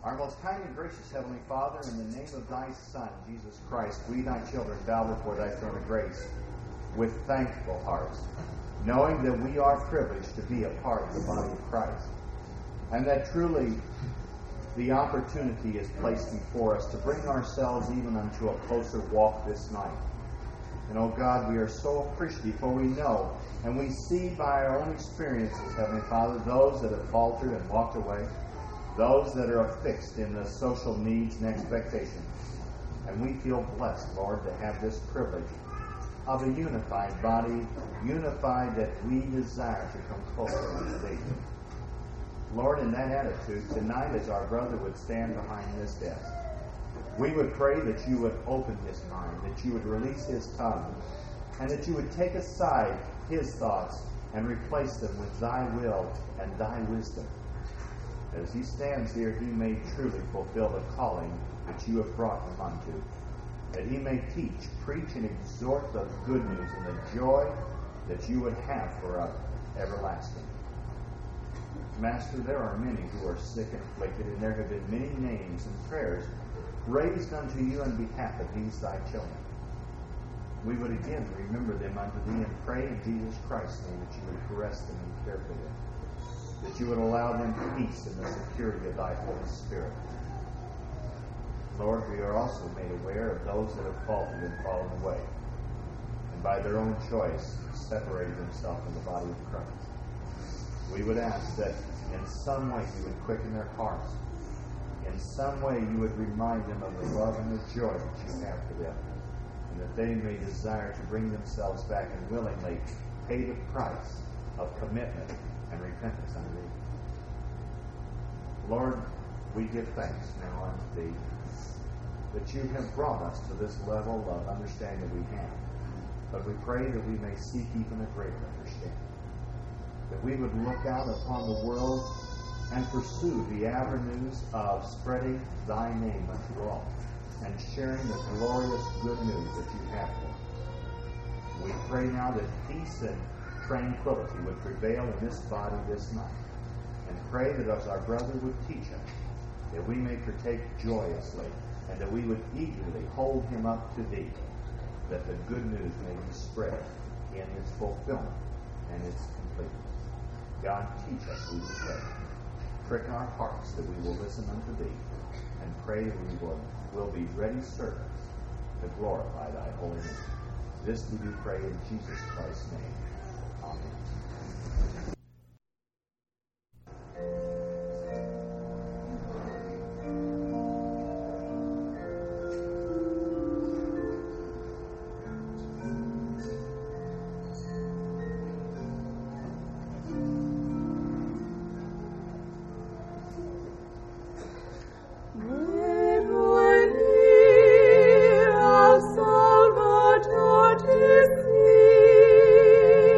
Our most kind and gracious Heavenly Father, in the name of thy Son, Jesus Christ, we, thy children, bow before thy throne of grace with thankful hearts, knowing that we are privileged to be a part of the body of Christ, and that truly the opportunity is placed before us to bring ourselves even unto a closer walk this night. And, oh God, we are so appreciative, for we know and we see by our own experiences, Heavenly Father, those that have faltered and walked away, those that are affixed in the social needs and expectations. And we feel blessed, Lord, to have this privilege of a unified body, unified that we desire to come closer unto Thee. Lord, in that attitude, tonight as our brother would stand behind this desk, we would pray that you would open his mind, that you would release his tongue, and that you would take aside his thoughts and replace them with thy will and thy wisdom. As he stands here, he may truly fulfill the calling that you have brought him unto, that he may teach, preach, and exhort the good news and the joy that you would have for us everlasting. Master, there are many who are sick and afflicted, and there have been many names and prayers raised unto you on behalf of these thy children. We would again remember them unto thee and pray in Jesus Christ's name that you would caress them and care for them, that you would allow them peace in the security of thy Holy Spirit. Lord, we are also made aware of those that have faltered and fallen away, and by their own choice separated themselves from the body of Christ. We would ask that in some way you would quicken their hearts. In some way you would remind them of the love and the joy that you have for them, and that they may desire to bring themselves back and willingly pay the price of commitment and repentance unto Thee. Lord, we give thanks now unto Thee that you have brought us to this level of understanding that we have. But we pray that we may seek even a greater understanding, that we would look out upon the world and pursue the avenues of spreading thy name unto all and sharing the glorious good news that you have for us. We pray now that peace and tranquility would prevail in this body this night, and pray that as our brother would teach us, that we may partake joyously, and that we would eagerly hold him up to Thee, that the good news may be spread in its fulfillment and its completeness. God, teach us, we pray. Prick our hearts that we will listen unto Thee, and pray that we will be ready servants to glorify Thy holy name. This we do pray in Jesus Christ's name. Amen. Salvator, to see.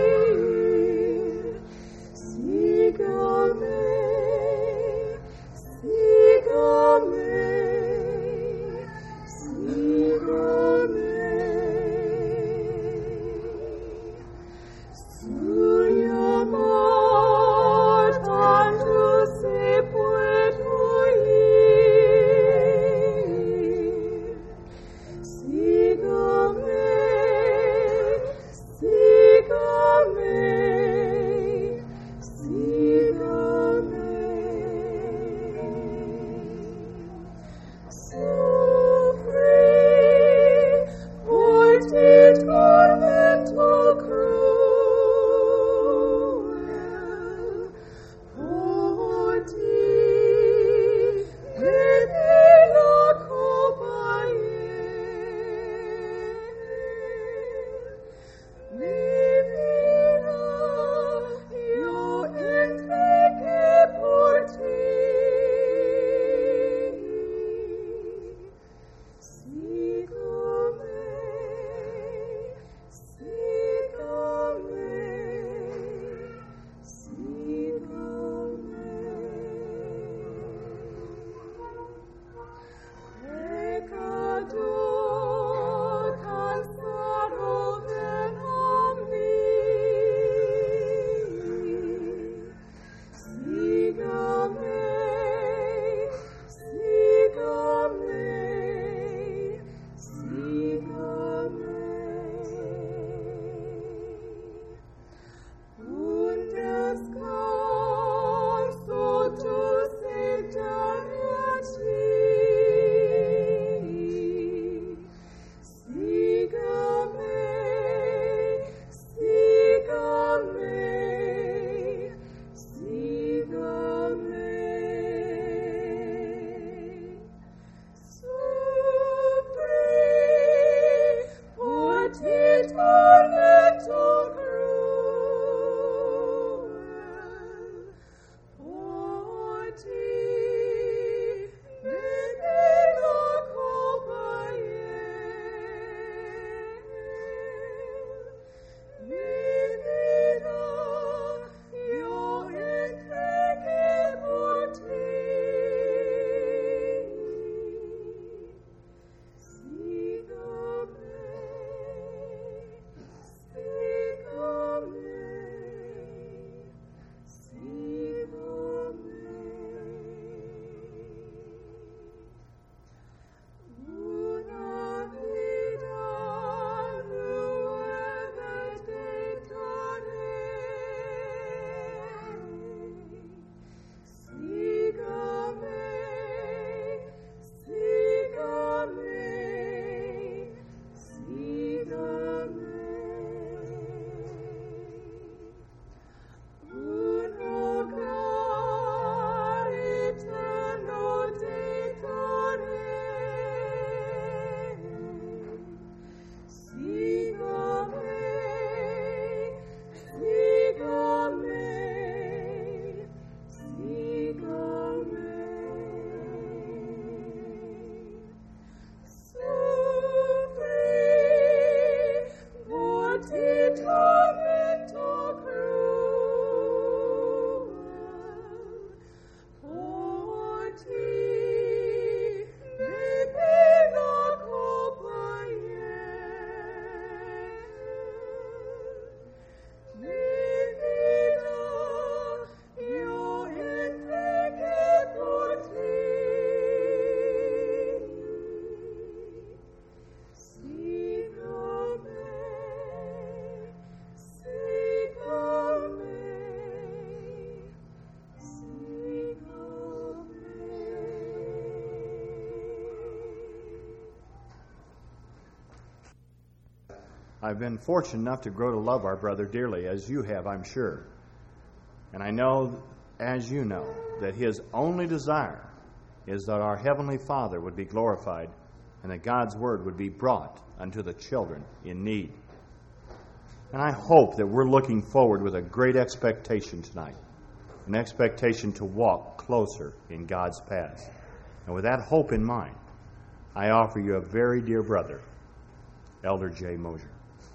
I've been fortunate enough to grow to love our brother dearly, as you have, I'm sure. And I know, as you know, that his only desire is that our Heavenly Father would be glorified and that God's Word would be brought unto the children in need. And I hope that we're looking forward with a great expectation tonight, an expectation to walk closer in God's paths. And with that hope in mind, I offer you a very dear brother, Elder J. Mosier.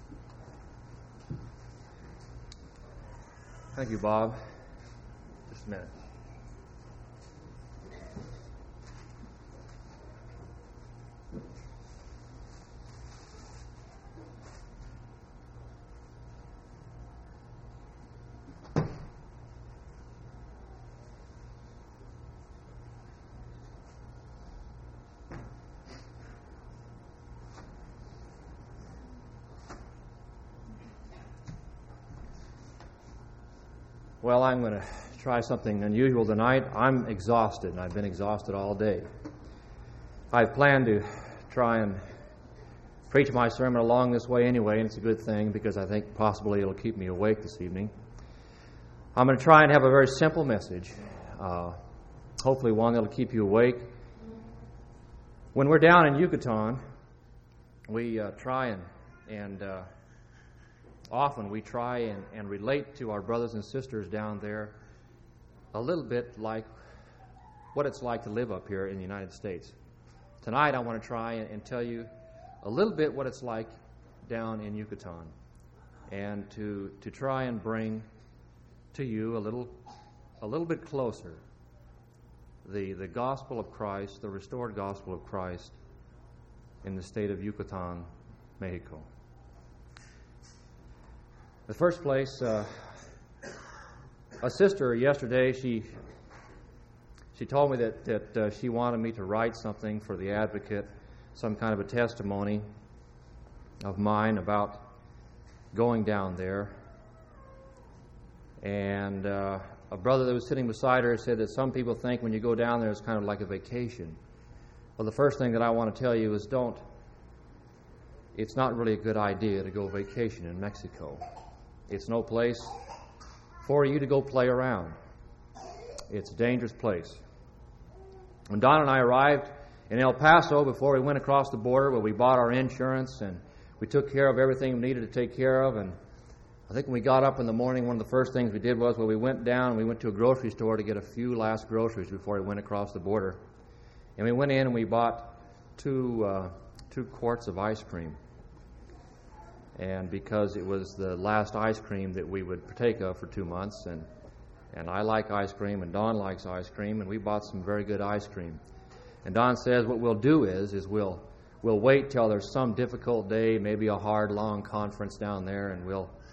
Thank you, Bob. Just a minute. Well, I'm going to try something unusual tonight. I'm exhausted, and I've been exhausted all day. I've planned to try and preach my sermon along this way anyway, and it's a good thing because I think possibly it'll keep me awake this evening. I'm going to try and have a very simple message, hopefully one that'll keep you awake. When we're down in Yucatan, we often we try and relate to our brothers and sisters down there a little bit like what it's like to live up here in the United States. Tonight I want to try and tell you a little bit what it's like down in Yucatan, and to try and bring to you a little bit closer the gospel of Christ, the restored gospel of Christ in the state of Yucatan, Mexico. In the first place, a sister yesterday, she told me that she wanted me to write something for the Advocate, some kind of a testimony of mine about going down there. And a brother that was sitting beside her said that some people think when you go down there it's kind of like a vacation. Well, the first thing that I want to tell you is it's not really a good idea to go vacation in Mexico. It's no place for you to go play around. It's a dangerous place. When Don and I arrived in El Paso before we went across the border, where we bought our insurance and we took care of everything we needed to take care of, and I think when we got up in the morning, one of the first things we did was, we went down and we went to a grocery store to get a few last groceries before we went across the border. And we went in and we bought two quarts of ice cream. And because it was the last ice cream that we would partake of for 2 months, and I like ice cream, and Don likes ice cream, and we bought some very good ice cream. And Don says what we'll do is we'll wait till there's some difficult day, maybe a hard, long conference down there, and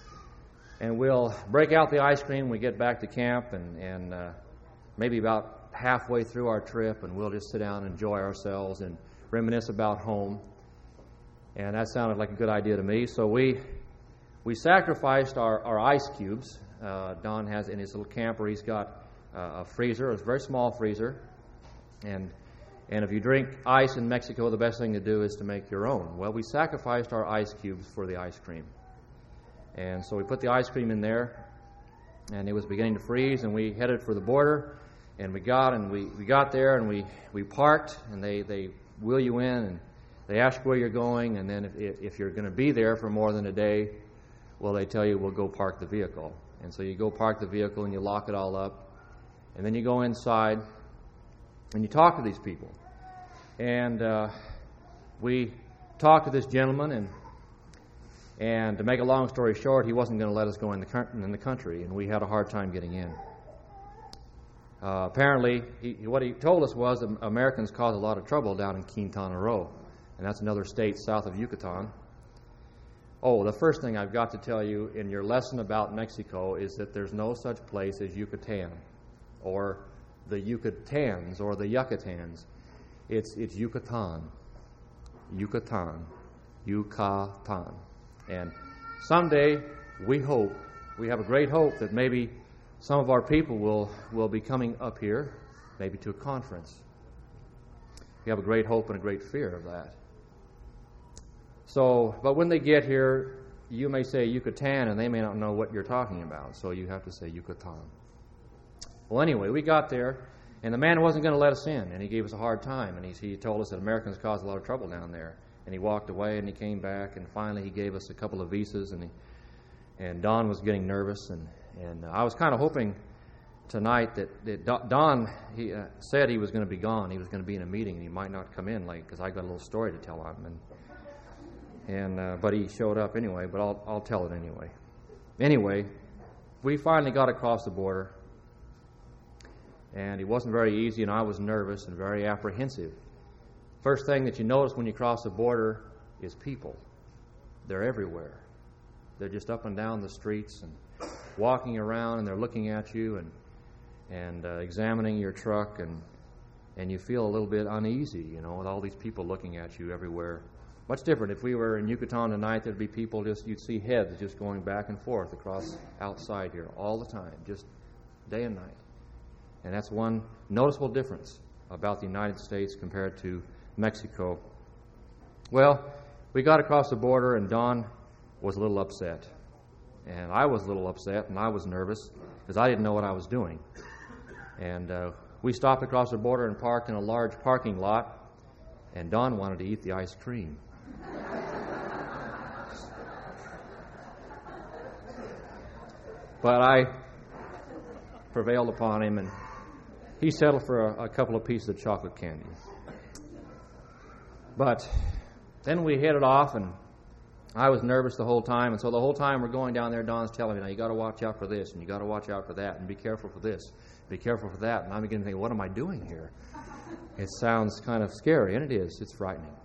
we'll break out the ice cream when we get back to camp, and maybe about halfway through our trip, and we'll just sit down and enjoy ourselves and reminisce about home. And that sounded like a good idea to me. So we sacrificed our ice cubes. Don has in his little camper, he's got a freezer, a very small freezer. And if you drink ice in Mexico, the best thing to do is to make your own. Well, we sacrificed our ice cubes for the ice cream. And so we put the ice cream in there, and it was beginning to freeze, and we headed for the border. And we got there, and we parked, and they wheel you in, and they ask where you're going, and then if you're going to be there for more than a day, well, they tell you, we'll go park the vehicle. And so you go park the vehicle, and you lock it all up, and then you go inside, and you talk to these people. And we talked to this gentleman, and to make a long story short, he wasn't going to let us go in the country, and we had a hard time getting in. Apparently, what he told us was that Americans cause a lot of trouble down in Quintana Roo, and that's another state south of Yucatan. Oh, the first thing I've got to tell you in your lesson about Mexico is that there's no such place as Yucatan, or the Yucatans, or the Yucatans. It's Yucatan. Yucatan. Yucatan. And someday, we have a great hope that maybe some of our people will be coming up here, maybe to a conference. We have a great hope and a great fear of that. So, but when they get here, you may say Yucatan, and they may not know what you're talking about, so you have to say Yucatan. Well, anyway, we got there, and the man wasn't going to let us in, and he gave us a hard time, and he told us that Americans caused a lot of trouble down there. And he walked away, and he came back, and finally he gave us a couple of visas, and Don was getting nervous, and I was kind of hoping tonight that Don, he said he was going to be gone. He was going to be in a meeting, and he might not come in late because I got a little story to tell him. But he showed up anyway, but I'll tell it anyway. Anyway, we finally got across the border, and it wasn't very easy, and I was nervous and very apprehensive. First thing that you notice when you cross the border is people. They're everywhere. They're just up and down the streets and walking around, and they're looking at you and examining your truck, and you feel a little bit uneasy, with all these people looking at you everywhere. Much different. If we were in Yucatan tonight, there'd be people you'd see heads just going back and forth across outside here all the time, just day and night. And that's one noticeable difference about the United States compared to Mexico. Well, we got across the border, and Don was a little upset. And I was a little upset, and I was nervous because I didn't know what I was doing. And we stopped across the border and parked in a large parking lot, and Don wanted to eat the ice cream. But I prevailed upon him, and he settled for a couple of pieces of chocolate candy. But then we headed off, and I was nervous the whole time. And so the whole time we're going down there, Don's telling me, now you got to watch out for this, and you got to watch out for that, and be careful for this, be careful for that. And I'm beginning to think, what am I doing here? It sounds kind of scary, and it is. It's frightening.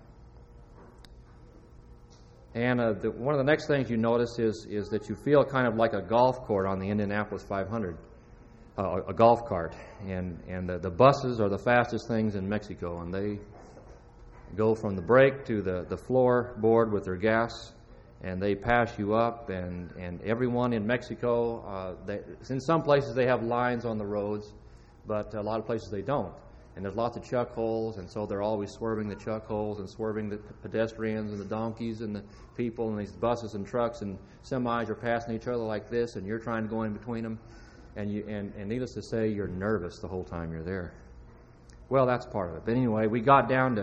And one of the next things you notice is that you feel kind of like a golf court on the Indianapolis 500, a golf cart. And the buses are the fastest things in Mexico, and they go from the brake to the floorboard with their gas, and they pass you up. And everyone in Mexico, in some places they have lines on the roads, but a lot of places they don't. And there's lots of chuck holes, and so they're always swerving the chuck holes and swerving the pedestrians and the donkeys and the people, and these buses and trucks and semis are passing each other like this, and you're trying to go in between them, and needless to say, you're nervous the whole time you're there. Well, that's part of it. But anyway, we got down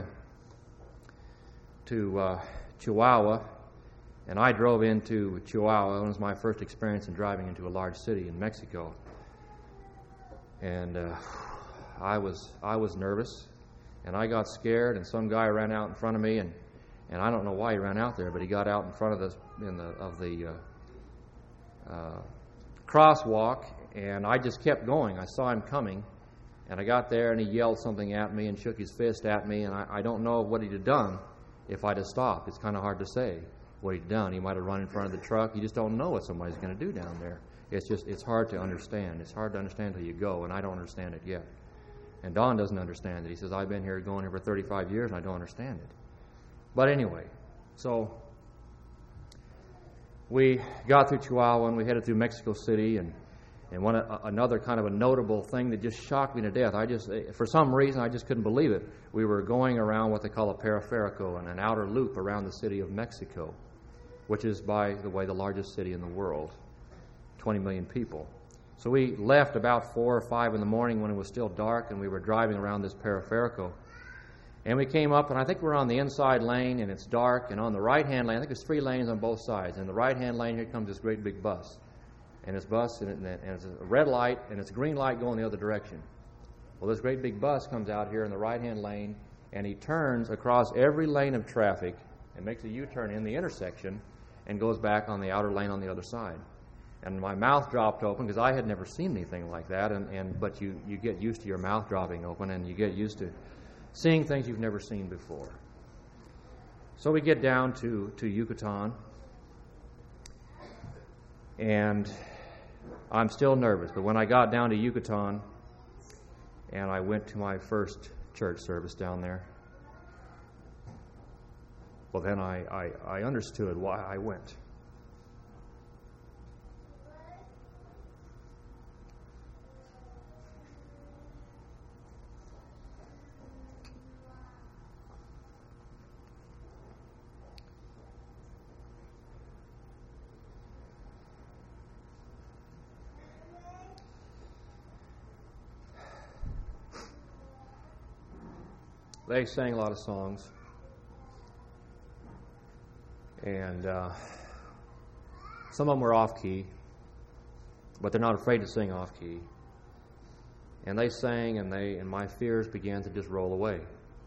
to Chihuahua, and I drove into Chihuahua. It was my first experience in driving into a large city in Mexico, and I was nervous, and I got scared, and some guy ran out in front of me, and I don't know why he ran out there, but he got out in front of the crosswalk, and I just kept going. I saw him coming, and I got there, and he yelled something at me and shook his fist at me, and I don't know what he'd have done if I'd have stopped. It's kind of hard to say what he'd done. He might have run in front of the truck. You just don't know what somebody's going to do down there. It's hard to understand. It's hard to understand until you go, and I don't understand it yet. And Don doesn't understand it. He says, I've been going here for 35 years, and I don't understand it. But anyway, so we got through Chihuahua, and we headed through Mexico City, and another kind of a notable thing that just shocked me to death. For some reason, I just couldn't believe it. We were going around what they call a periférico, and an outer loop around the city of Mexico, which is, by the way, the largest city in the world, 20 million people. So we left about 4 or 5 in the morning when it was still dark, and we were driving around this periférico. And we came up, and I think we're on the inside lane, and it's dark, and on the right-hand lane, I think there's 3 lanes on both sides. And the right-hand lane, here comes this great big bus. And this bus, and it's a red light, and it's a green light going the other direction. Well, this great big bus comes out here in the right-hand lane, and he turns across every lane of traffic and makes a U-turn in the intersection and goes back on the outer lane on the other side. And my mouth dropped open because I had never seen anything like that. But you get used to your mouth dropping open, and you get used to seeing things you've never seen before. So we get down to Yucatan, and I'm still nervous. But when I got down to Yucatan, and I went to my first church service down there, well, then I understood why I went. they sang a lot of songs. And some of them were off-key, but they're not afraid to sing off-key. And they sang, and my fears began to just roll away.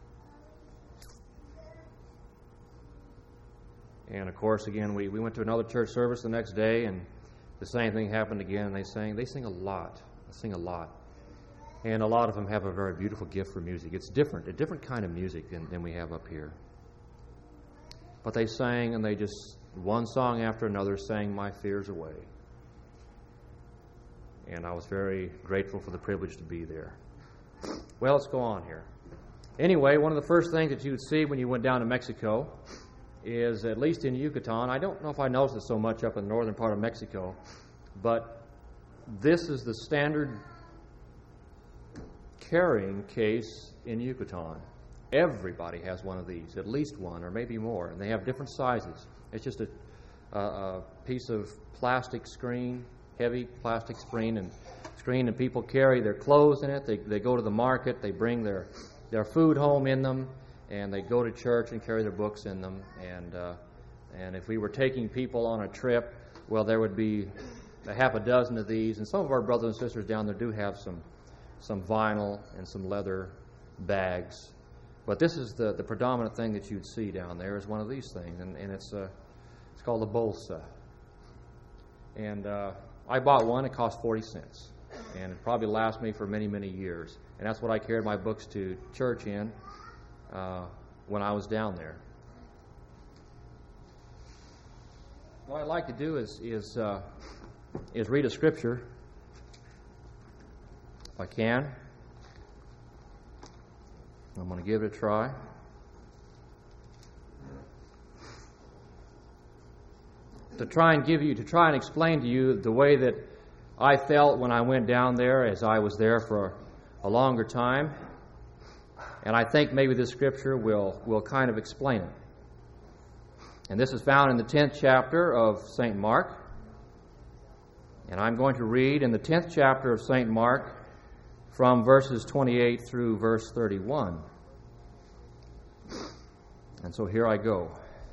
And of course, again, we went to another church service the next day, and the same thing happened again. And they sing a lot. They sing a lot. And a lot of them have a very beautiful gift for music. It's different, a different kind of music than we have up here. But they sang, and they just, one song after another, sang my fears away. And I was very grateful for the privilege to be there. Well, let's go on here. Anyway, one of the first things that you would see when you went down to Mexico is, at least in Yucatan, I don't know if I noticed it so much up in the northern part of Mexico, but this is the standard carrying case in Yucatan. Everybody has one of these, at least one, or maybe more, and they have different sizes. It's just a piece of plastic screen, heavy plastic screen, and people carry their clothes in it. They go to the market, they bring their food home in them, and they go to church and carry their books in them. And if we were taking people on a trip, well, there would be a half a dozen of these. And some of our brothers and sisters down there do have some vinyl and some leather bags. But this is the predominant thing that you'd see down there is one of these things, and it's called a bolsa. And I bought one. It cost 40 cents, and it probably lasts me for many, many years. And that's what I carried my books to church in when I was down there. What I'd like to do is read a scripture, if I can. I'm going to give it a try. To try and explain to you the way that I felt when I went down there, as I was there for a longer time. And I think maybe this scripture will kind of explain it. And this is found in the 10th chapter of St. Mark. And I'm going to read in the 10th chapter of St. Mark from verses 28 through verse 31. And so here I go.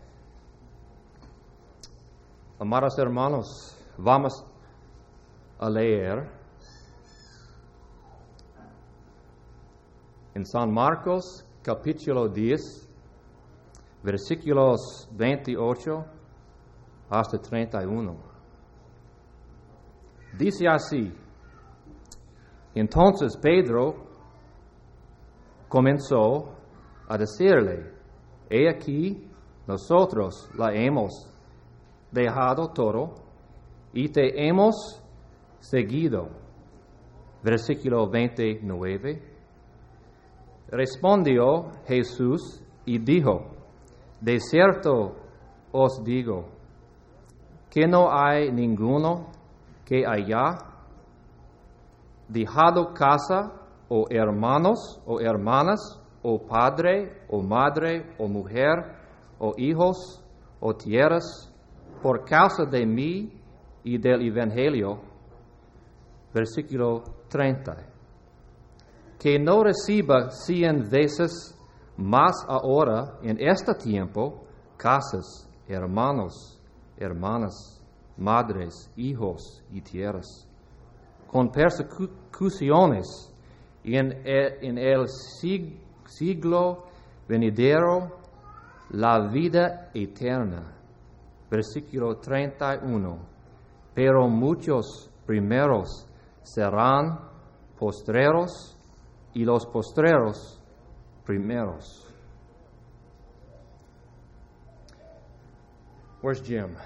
Amados hermanos, vamos a leer en San Marcos capítulo 10, versículos 28 hasta 31. Dice así: Entonces Pedro comenzó a decirle: He aquí, nosotros la hemos dejado todo y te hemos seguido. Versículo 29. Respondió Jesús y dijo: De cierto os digo, que no hay ninguno que haya dejado casa, o hermanos, o hermanas, o padre, o madre, o mujer, o hijos, o tierras, por causa de mí y del Evangelio. Versículo 30. Que no reciba 100 veces más ahora en este tiempo casas, hermanos, hermanas, madres, hijos y tierras, con persecuciones en el siglo venidero, la vida eterna. Versículo 31. Pero muchos primeros serán postreros y los postreros primeros. Where's Jim?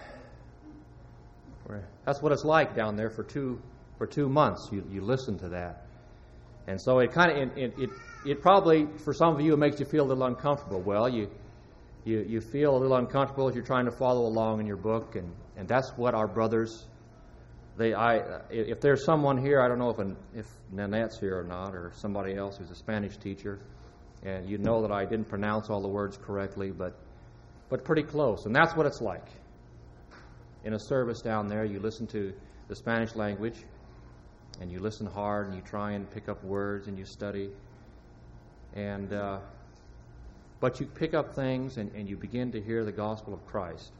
That's what it's like down there for 2 months. You listen to that, and so it kind of it probably, for some of you, it makes you feel a little uncomfortable. Well, you feel a little uncomfortable as you're trying to follow along in your book, and that's what our brothers. If there's someone here, I don't know if Nanette's here or not, or somebody else who's a Spanish teacher, and you know that I didn't pronounce all the words correctly, but pretty close. And that's what it's like. In a service down there, you listen to the Spanish language, and you listen hard, and you try and pick up words, and you study. And But you pick up things and you begin to hear the gospel of Christ.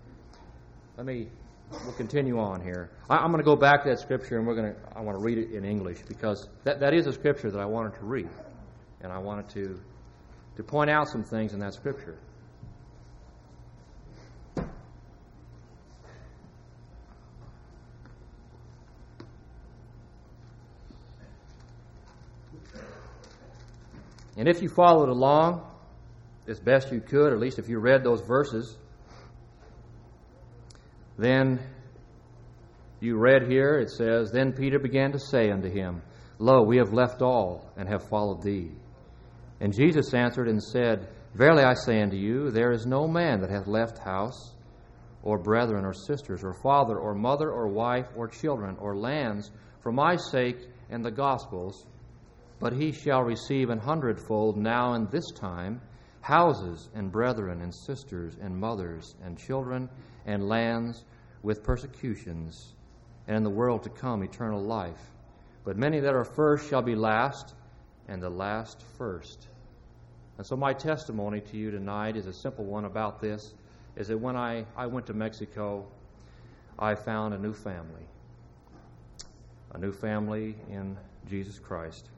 We'll continue on here. I'm going to go back to that scripture, and I want to read it in English, because that is a scripture that I wanted to read, and I wanted to point out some things in that scripture. And if you followed along as best you could, or at least if you read those verses, then you read here, it says, Then Peter began to say unto him, Lo, we have left all, and have followed thee. And Jesus answered and said, Verily I say unto you, there is no man that hath left house, or brethren, or sisters, or father, or mother, or wife, or children, or lands, for my sake and the gospel's, but he shall receive 100-fold now in this time houses, and brethren, and sisters, and mothers, and children, and lands, with persecutions, and in the world to come eternal life. But many that are first shall be last, and the last first. And so my testimony to you tonight is a simple one about this, is that when I went to Mexico, I found a new family in Jesus Christ.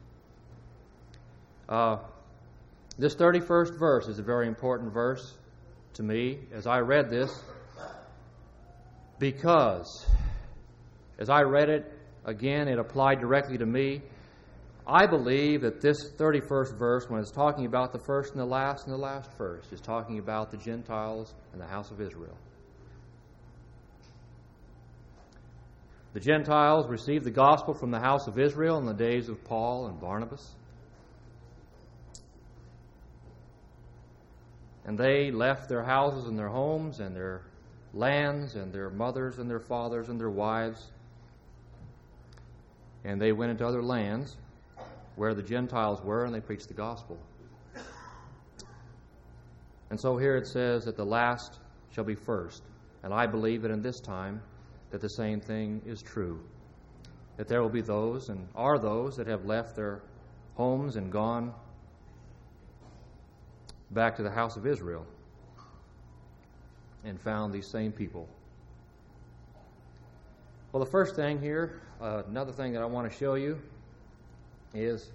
This 31st verse is a very important verse to me as I read this, because as I read it again, it applied directly to me. I believe that this 31st verse, when it's talking about the first and the last first, is talking about the Gentiles and the house of Israel. The Gentiles received the gospel from the house of Israel in the days of Paul and Barnabas. And they left their houses and their homes and their lands and their mothers and their fathers and their wives. And they went into other lands where the Gentiles were, and they preached the gospel. And so here it says that the last shall be first. And I believe that in this time that the same thing is true. That there will be those, and are those, that have left their homes and gone back to the house of Israel and found these same people. Well, the first thing here, another thing that I want to show you is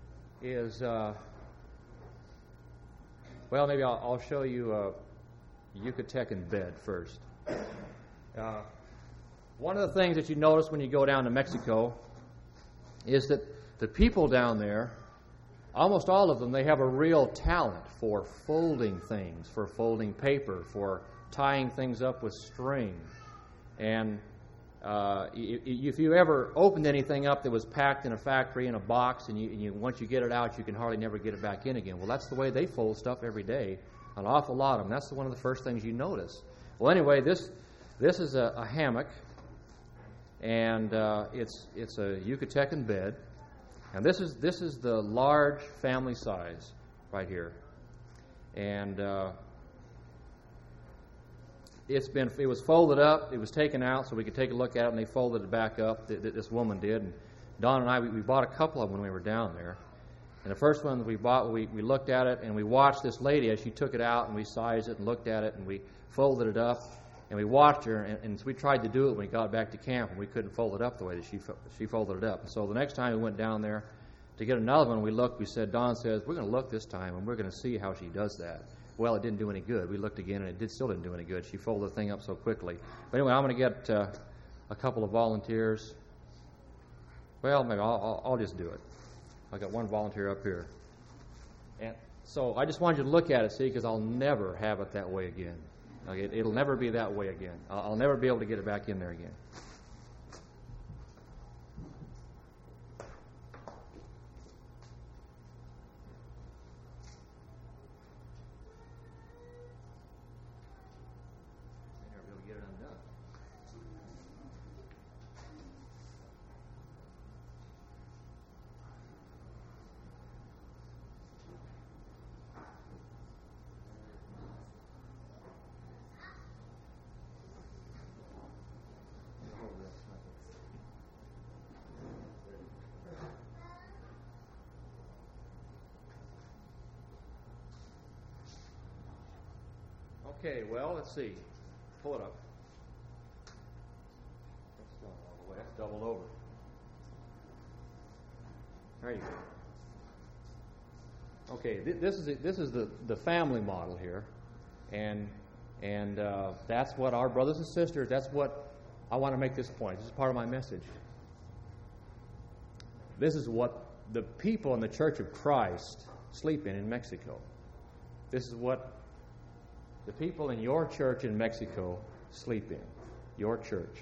maybe I'll show you a Yucatecan bed first. One of the things that you notice when you go down to Mexico is that the people down there, almost all of them, they have a real talent for folding things, for folding paper, for tying things up with string. And if you ever opened anything up that was packed in a factory in a box, and you once you get it out, you can hardly never get it back in again. Well, that's the way they fold stuff every day, an awful lot of them. That's one of the first things you notice. Well, anyway, this is a hammock, and it's a Yucatecan bed. And this is the large family size right here, and it was folded up. It was taken out so we could take a look at it, and they folded it back up. This woman did, and Don and I we bought a couple of them when we were down there. And the first one that we bought, we looked at it, and we watched this lady as she took it out, and we sized it and looked at it, and we folded it up, and we watched her, and we tried to do it when we got back to camp, and we couldn't fold it up the way that she folded it up. And so the next time we went down there to get another one, we said, Don says, we're going to look this time, and we're going to see how she does that. Well, it didn't do any good. We looked again, and it still didn't do any good. She folded the thing up so quickly. But anyway, I'm going to get a couple of volunteers. Well, maybe I'll just do it. I got one volunteer up here. And so I just wanted you to look at it, see, because I'll never have it that way again. It'll never be that way again. I'll never be able to get it back in there again. Okay, well, let's see. Pull it up. That's not all the way. That's doubled over. There you go. Okay, this is the family model here, and that's what our brothers and sisters. That's what I want to make this point. This is part of my message. This is what the people in the Church of Christ sleep in Mexico. This is what the people in your church in Mexico sleep in. Your church.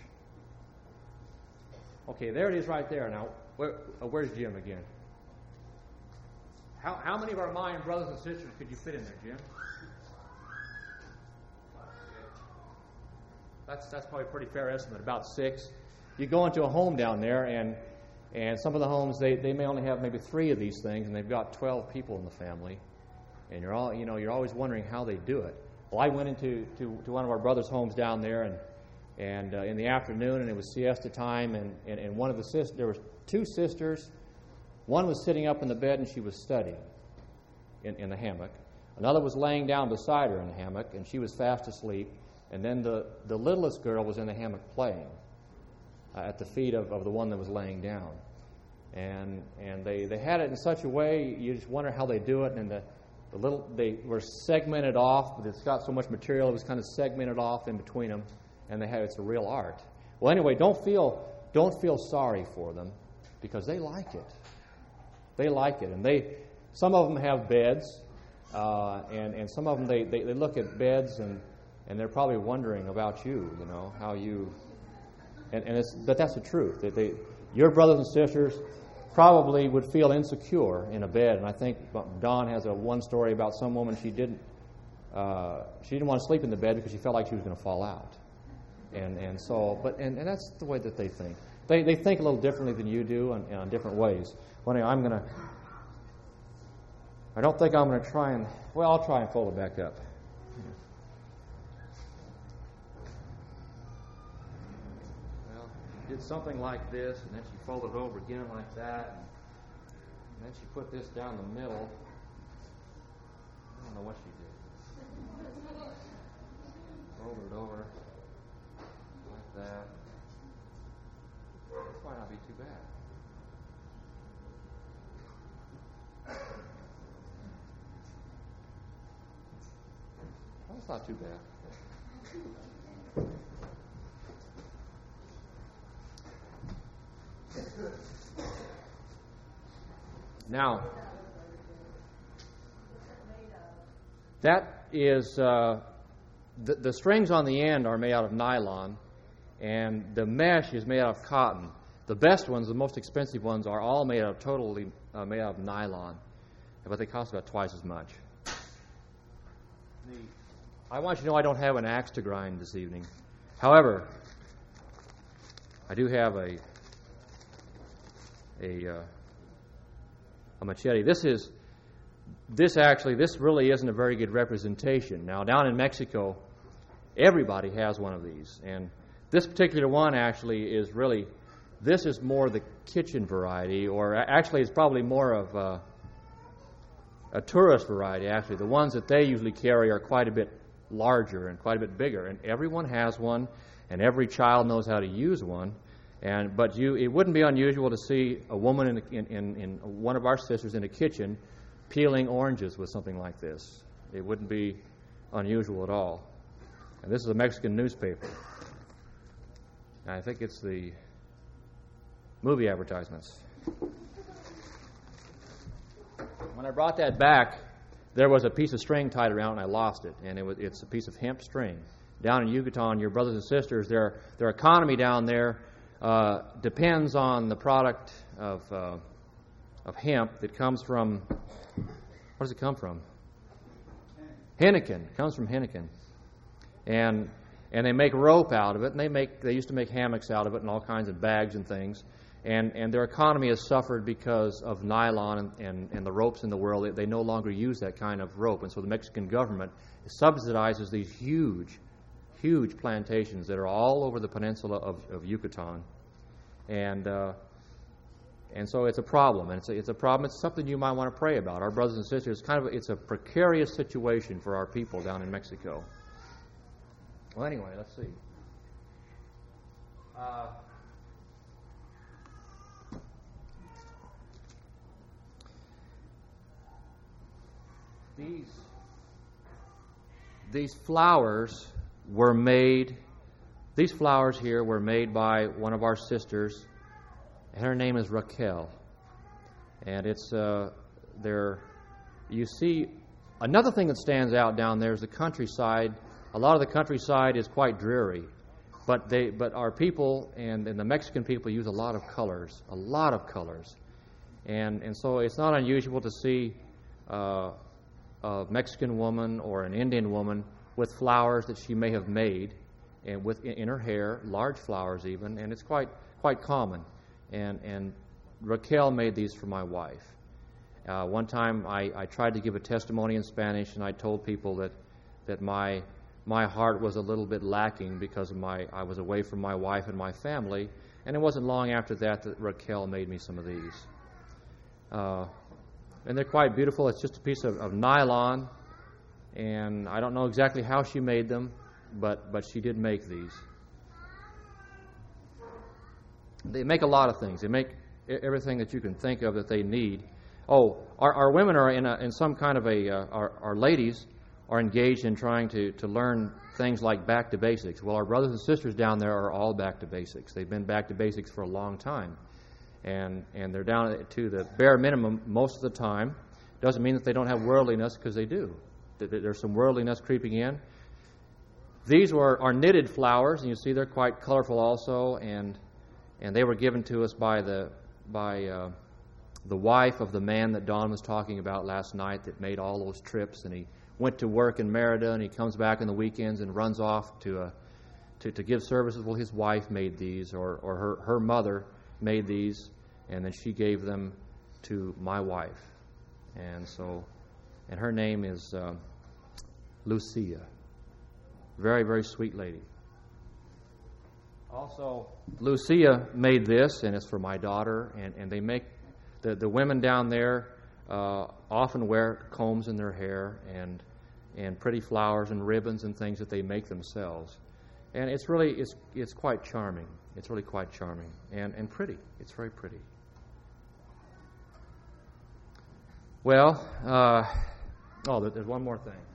Okay, there it is right there. Now, where's Jim again? How many of our Mayan brothers and sisters could you fit in there, Jim? That's probably a pretty fair estimate, about 6. You go into a home down there, and some of the homes, they may only have maybe 3 of these things, and they've got 12 people in the family. And you're always wondering how they do it. Well, I went into one of our brothers' homes down there, and in the afternoon, and it was siesta time, and one of the sisters, there were 2 sisters. One was sitting up in the bed, and she was studying in the hammock. Another was laying down beside her in the hammock, and she was fast asleep. And then the littlest girl was in the hammock playing at the feet of the one that was laying down. And they had it in such a way, you just wonder how they do it. And they were segmented off, but it's got so much material, it was kind of segmented off in between them. And it's a real art. Well, anyway, don't feel sorry for them, because they like it. They like it, and some of them have beds, and some of them they look at beds and they're probably wondering about you, how you, but that's the truth. Your brothers and sisters probably would feel insecure in a bed, and I think Dawn has one story about some woman she didn't want to sleep in the bed because she felt like she was going to fall out, and that's the way that they think. They think a little differently than you do, and in different ways. Well, anyway, I don't think I'm going to try and, I'll try and fold it back up. Well, she did something like this, and then she folded it over again like that, and then she put this down the middle. I don't know what she did. Folded it over like that. This might not be too bad. That's not too bad. Now, that is the strings on the end are made out of nylon, and the mesh is made out of cotton. The best ones, the most expensive ones, are all made out of nylon, but they cost about twice as much. I want you to know I don't have an axe to grind this evening. However, I do have a machete. This really isn't a very good representation. Now, down in Mexico, everybody has one of these, and this particular one actually is really, this is more the kitchen variety, or actually it's probably more of a tourist variety, actually. The ones that they usually carry are quite a bit larger and quite a bit bigger, and everyone has one, and every child knows how to use one. But it wouldn't be unusual to see a woman in one of our sisters in a kitchen peeling oranges with something like this. It wouldn't be unusual at all. And this is a Mexican newspaper. And I think it's the movie advertisements. When I brought that back, there was a piece of string tied around, and I lost it. And it's a piece of hemp string. Down in Yucatan, your brothers and sisters, their economy down there depends on the product of hemp that comes from, where does it come from? Henequen. It comes from Henequen. And they make rope out of it, and they used to make hammocks out of it and all kinds of bags and things. And their economy has suffered because of nylon and the ropes in the world. They no longer use that kind of rope. And so the Mexican government subsidizes these huge plantations that are all over the peninsula of Yucatan. And so it's a problem. And it's a problem. It's something you might want to pray about. Our brothers and sisters, it's a precarious situation for our people down in Mexico. Well, anyway, let's see. These flowers were made. These flowers here were made by one of our sisters. Her name is Raquel, and it's there. You see, another thing that stands out down there is the countryside. A lot of the countryside is quite dreary, but our people and the Mexican people use a lot of colors, and so it's not unusual to see a Mexican woman or an Indian woman with flowers that she may have made, and in her hair, large flowers even, and it's quite common. And Raquel made these for my wife. One time I tried to give a testimony in Spanish, and I told people that my heart was a little bit lacking because I was away from my wife and my family, and it wasn't long after that Raquel made me some of these. And they're quite beautiful. It's just a piece of nylon, and I don't know exactly how she made them, but she did make these. They make a lot of things. They make everything that you can think of that they need. Oh, our women are in some kind of our ladies are engaged in trying to learn things like back to basics. Well, our brothers and sisters down there are all back to basics. They've been back to basics for a long time. And they're down to the bare minimum most of the time. Doesn't mean that they don't have worldliness, because they do. There's some worldliness creeping in. These are knitted flowers, and you see they're quite colorful also, and they were given to us by the wife of the man that Don was talking about last night that made all those trips, and he went to work in Merida, and he comes back on the weekends and runs off to give services. Well, his wife made these, or her mother made these, and then she gave them to my wife. And her name is Lucia. Very, very sweet lady. Also, Lucia made this, and it's for my daughter, and they make, the women down there often wear combs in their hair and pretty flowers and ribbons and things that they make themselves. And it's really, it's quite charming. It's really quite charming and pretty. It's very pretty. Well, there's one more thing.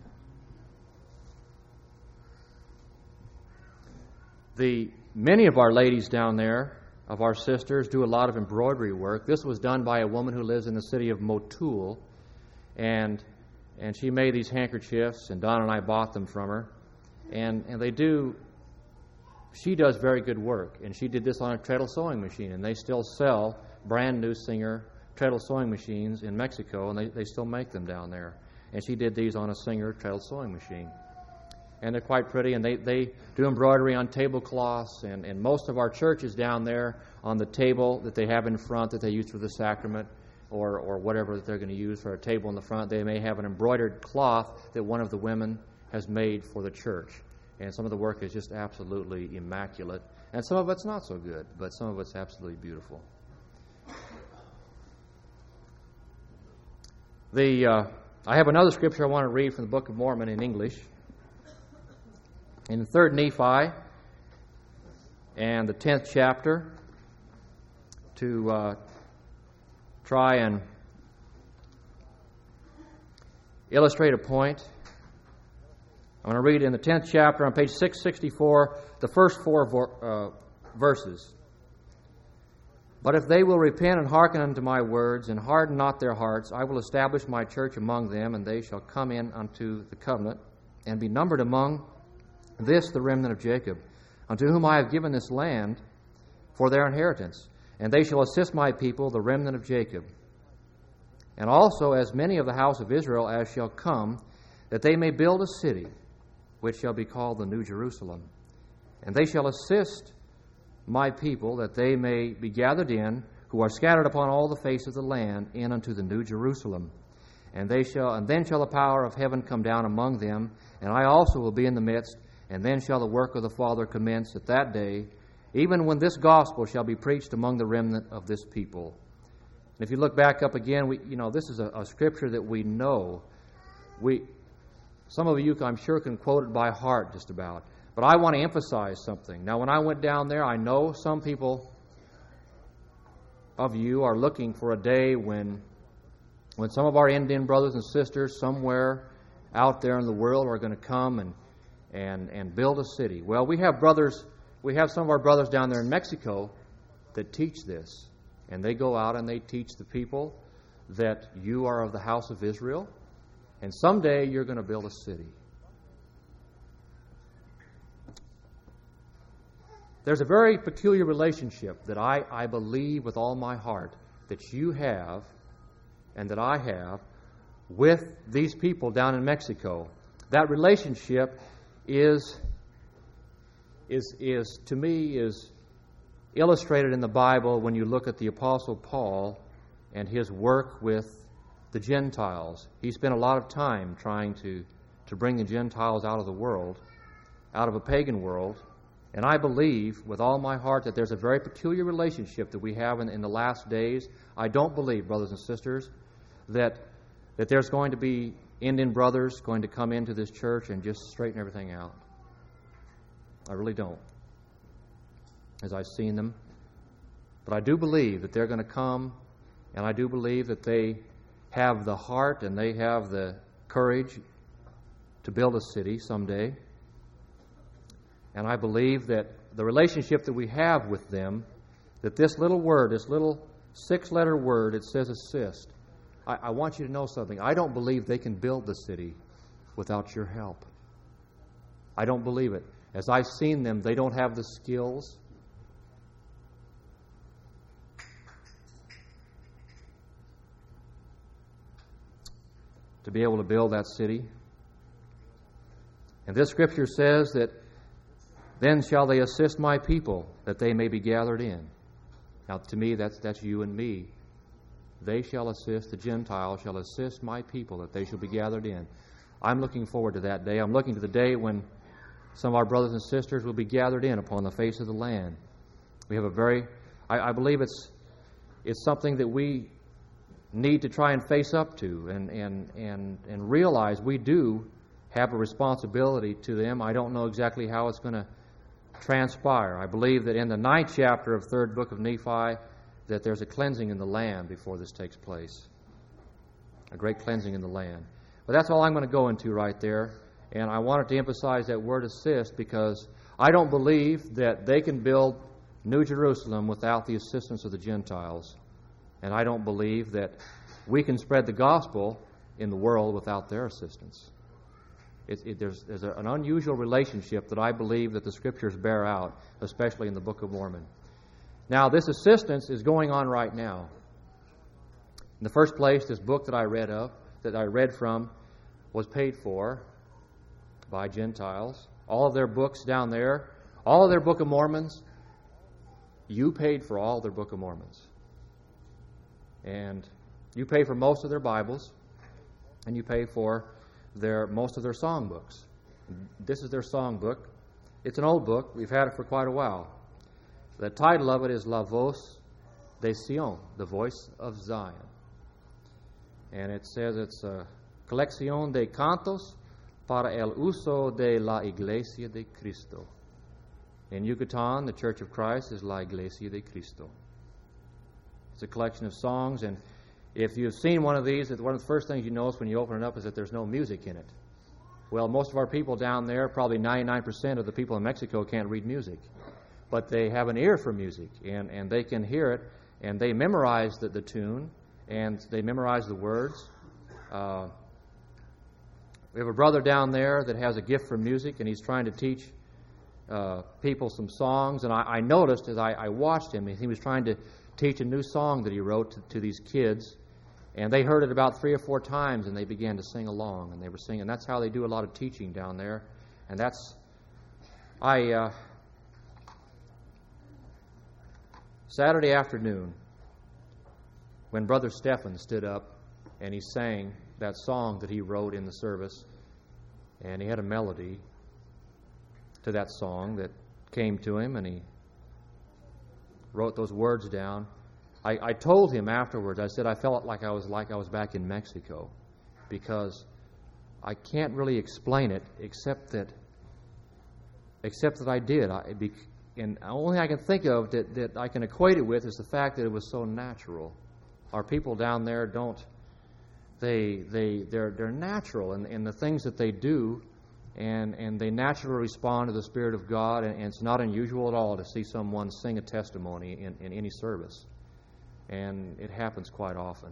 Many of our ladies down there, of our sisters, do a lot of embroidery work. This was done by a woman who lives in the city of Motul, and she made these handkerchiefs, and Don and I bought them from her. And she does very good work, and she did this on a treadle sewing machine, and they still sell brand new Singer treadle sewing machines in Mexico, and they still make them down there. And she did these on a Singer treadle sewing machine. And they're quite pretty, and they do embroidery on tablecloths, and most of our churches down there on the table that they have in front that they use for the sacrament or whatever that they're going to use for a table in the front, they may have an embroidered cloth that one of the women has made for the church. And some of the work is just absolutely immaculate. And some of it's not so good, but some of it's absolutely beautiful. I have another scripture I want to read from the Book of Mormon in English. In the 3rd Nephi and the 10th chapter, to try and illustrate a point. I'm going to read in the 10th chapter on page 664, the first 4 verses. But if they will repent and hearken unto my words, and harden not their hearts, I will establish my church among them, and they shall come in unto the covenant, and be numbered among this the remnant of Jacob, unto whom I have given this land for their inheritance. And they shall assist my people, the remnant of Jacob. And also as many of the house of Israel as shall come, that they may build a city, which shall be called the New Jerusalem. And they shall assist my people, that they may be gathered in, who are scattered upon all the face of the land, in unto the New Jerusalem. And then shall the power of heaven come down among them, and I also will be in the midst. And then shall the work of the Father commence at that day, even when this gospel shall be preached among the remnant of this people. And if you look back up again, this is a scripture that we know. Some of you, I'm sure, can quote it by heart just about. But I want to emphasize something. Now, when I went down there, I know some people of you are looking for a day when some of our Indian brothers and sisters somewhere out there in the world are going to come and build a city. Well, we have some of our brothers down there in Mexico that teach this. And they go out and they teach the people that you are of the house of Israel, and someday you're going to build a city. There's a very peculiar relationship that I believe with all my heart that you have and that I have with these people down in Mexico. That relationship is to me illustrated in the Bible when you look at the Apostle Paul and his work with the Gentiles. He spent a lot of time trying to bring the Gentiles out of the world, out of a pagan world. And I believe with all my heart that there's a very peculiar relationship that we have in the last days. I don't believe, brothers and sisters, that there's going to be Indian brothers going to come into this church and just straighten everything out. I really don't, as I've seen them. But I do believe that they're going to come, and I do believe that they have the heart and they have the courage to build a city someday. And I believe that the relationship that we have with them, that this little word, this little 6-letter word, it says assist. I want you to know something. I don't believe they can build the city without your help. I don't believe it. As I've seen them, they don't have the skills. To be able to build that city. And this scripture says that then shall they assist my people that they may be gathered in. Now to me that's you and me. They shall assist, the Gentiles shall assist my people that they shall be gathered in. I'm looking forward to that day. I'm looking to the day when some of our brothers and sisters will be gathered in upon the face of the land. We have I believe it's something that we need to try and face up to and realize we do have a responsibility to them. I don't know exactly how it's going to transpire. I believe that in the 9th chapter of 3rd book of Nephi that there's a cleansing in the land before this takes place. A great cleansing in the land. But that's all I'm going to go into right there. And I wanted to emphasize that word assist because I don't believe that they can build New Jerusalem without the assistance of the Gentiles. And I don't believe that we can spread the gospel in the world without their assistance. There's an unusual relationship that I believe that the Scriptures bear out, especially in the Book of Mormon. Now, this assistance is going on right now. In the first place, this book that I read from, was paid for by Gentiles. All of their books down there, all of their Book of Mormons, you paid for all their Book of Mormons. And you pay for most of their Bibles, and you pay for most of their song books. This is their song book. It's an old book. We've had it for quite a while. The title of it is La Voz de Sion, the Voice of Zion. And it says it's a colección de cantos para el uso de la Iglesia de Cristo. In Yucatan, the Church of Christ is La Iglesia de Cristo. It's a collection of songs, and if you've seen one of these, one of the first things you notice when you open it up is that there's no music in it. Well, most of our people down there, probably 99% of the people in Mexico can't read music. But they have an ear for music, and they can hear it, and they memorize the tune, and they memorize the words. We have a brother down there that has a gift for music, and he's trying to teach people some songs. And I noticed as I watched him, he was trying to teach a new song that he wrote to these kids. And they heard it about 3 or 4 times, and they began to sing along, and they were singing. That's how they do a lot of teaching down there. And Saturday afternoon, when Brother Stephan stood up, and he sang that song that he wrote in the service, and he had a melody to that song that came to him, and he wrote those words down. I told him afterwards, I said I felt like I was back in Mexico, because I can't really explain it except that except that I did. And the only thing I can think of that I can equate it with is the fact that it was so natural. Our people down there they're natural in the things that they do, and they naturally respond to the Spirit of God, and it's not unusual at all to see someone sing a testimony in any service. And it happens quite often.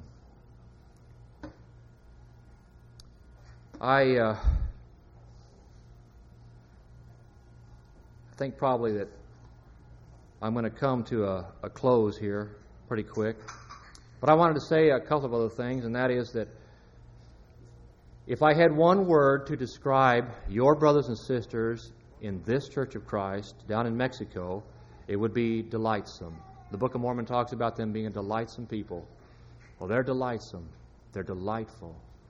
I think probably that I'm going to come to a close here pretty quick. But I wanted to say a couple of other things, and that is that if I had one word to describe your brothers and sisters in this Church of Christ down in Mexico, it would be delightsome. The Book of Mormon talks about them being a delightsome people. Well, they're delightsome. They're delightful.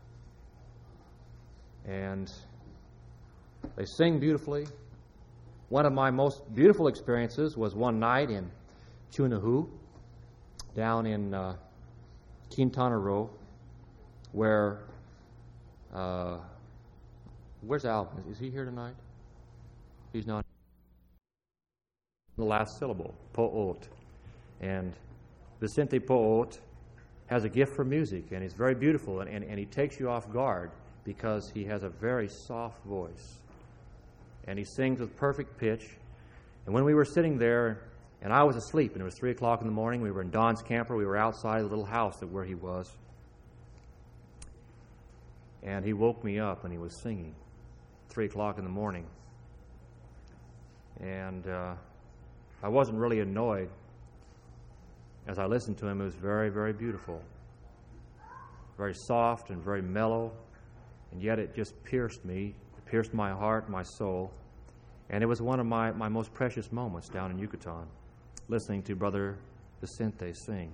And they sing beautifully. One of my most beautiful experiences was one night in Chunahu, down in Quintana Roo, where where's Alvin? Is he here tonight? He's not. The last syllable, Po'ot. And Vicente Po'ot has a gift for music, and he's very beautiful, and he takes you off guard because he has a very soft voice. And he sings with perfect pitch. And when we were sitting there, and I was asleep, and it was 3 o'clock in the morning, we were in Don's camper, we were outside the little house where he was. And he woke me up, and he was singing, 3 o'clock in the morning. And I wasn't really annoyed. As I listened to him, it was very, very beautiful. Very soft and very mellow, and yet it just pierced me. It pierced my heart, my soul. And it was one of my most precious moments down in Yucatan, listening to Brother Vicente sing.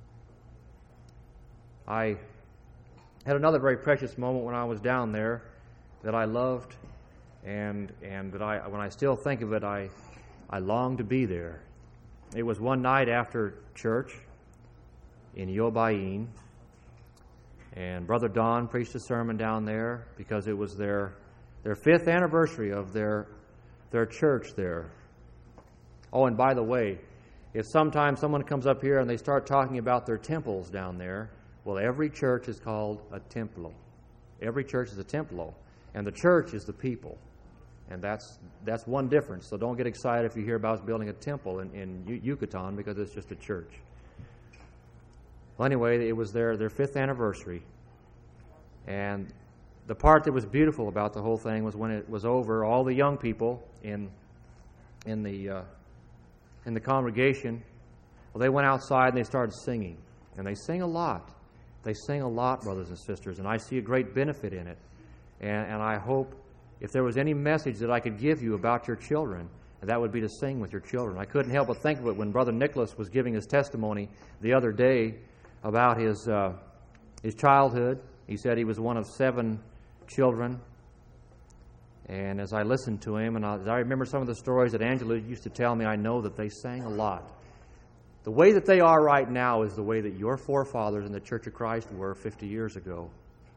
I had another very precious moment when I was down there that I loved, and that when I still think of it, I long to be there. It was one night after church in Yobain, and Brother Don preached a sermon down there because it was their 5th anniversary of their church there. Oh, and by the way, if sometimes someone comes up here and they start talking about their temples down there, well, every church is called a templo. Every church is a templo, and the church is the people. And that's one difference. So don't get excited if you hear about us building a temple in Yucatan, because it's just a church. Well, anyway, it was their 5th anniversary. And the part that was beautiful about the whole thing was when it was over, all the young people in the congregation, well, they went outside and they started singing. And they sing a lot. They sing a lot, brothers and sisters, and I see a great benefit in it. And I hope if there was any message that I could give you about your children, that would be to sing with your children. I couldn't help but think of it when Brother Nicholas was giving his testimony the other day about his childhood. He said he was one of 7 children. And as I listened to him, and as I remember some of the stories that Angela used to tell me, I know that they sang a lot. The way that they are right now is the way that your forefathers in the Church of Christ were 50 years ago.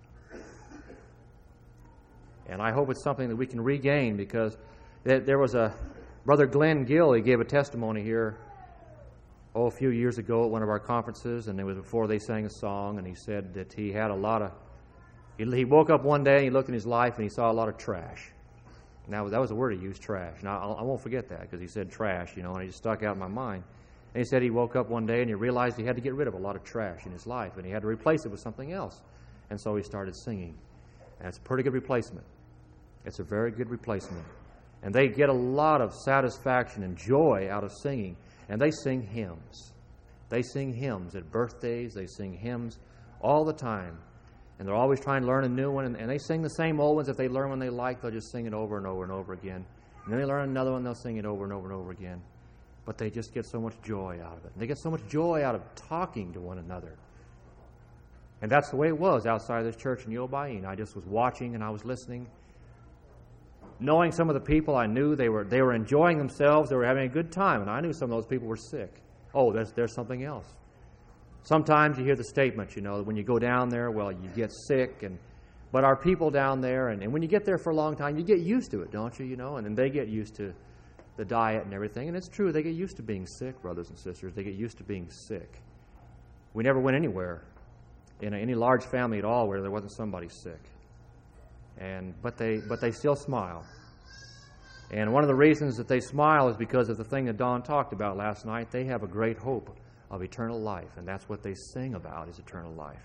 And I hope it's something that we can regain, because there was a Brother Glenn Gill. He gave a testimony here a few years ago at one of our conferences, and it was before they sang a song, and he said that he had a lot of, he woke up one day and he looked in his life and he saw a lot of trash. Now, that was the word he used, trash. Now, I won't forget that, because he said trash, and it just stuck out in my mind. And he said he woke up one day and he realized he had to get rid of a lot of trash in his life, and he had to replace it with something else. And so he started singing. And it's a pretty good replacement. It's a very good replacement. And they get a lot of satisfaction and joy out of singing. And they sing hymns. They sing hymns at birthdays. They sing hymns all the time. And they're always trying to learn a new one. And they sing the same old ones. If they learn one they like, they'll just sing it over and over and over again. And then they learn another one, they'll sing it over and over and over again. But they just get so much joy out of it. And they get so much joy out of talking to one another. And that's the way it was outside this church in Yobain. I just was watching and I was listening. Knowing some of the people, I knew they were enjoying themselves, they were having a good time, and I knew some of those people were sick. Oh, there's something else. Sometimes you hear the statement, that when you go down there, well, you get sick, and But our people down there, and when you get there for a long time, you get used to it, don't you? And then they get used to the diet and everything. And it's true, they get used to being sick, brothers and sisters. They get used to being sick. We never went anywhere in any large family at all where there wasn't somebody sick. But they still smile. And one of the reasons that they smile is because of the thing that Don talked about last night. They have a great hope of eternal life, and that's what they sing about, is eternal life.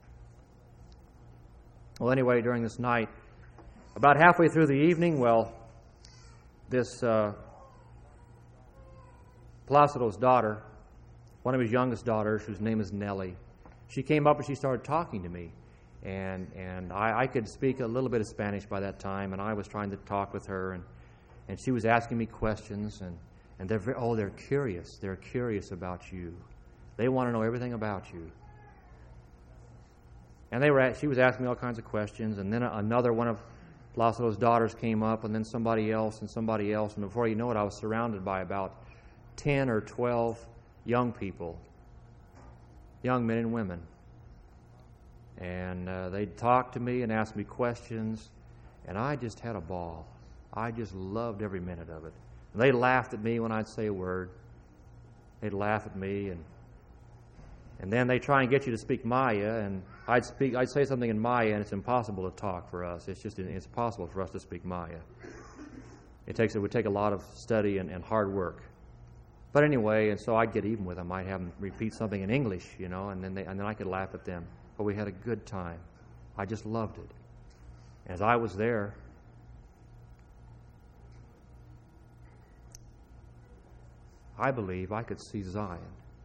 Well, anyway, during this night, about halfway through the evening, this Placido's daughter, one of his youngest daughters, whose name is Nellie, she came up and she started talking to me. And I could speak a little bit of Spanish by that time, and I was trying to talk with her, and she was asking me questions, and they're curious. They're curious about you. They want to know everything about you. And she was asking me all kinds of questions, and then another one of Placido's daughters came up, and then somebody else, and before you know it, I was surrounded by about 10 or 12 young people, young men and women. And they'd talk to me and ask me questions, and I just had a ball. I just loved every minute of it. And they laughed at me when I'd say a word. They'd laugh at me, and then they try and get you to speak Maya, and I'd say something in Maya, and it's impossible to talk for us. It's impossible for us to speak Maya. It would take a lot of study and hard work. But anyway, and so I'd get even with them. I'd have them repeat something in English, and then I could laugh at them. But we had a good time. I just loved it. As I was there, I believe I could see Zion.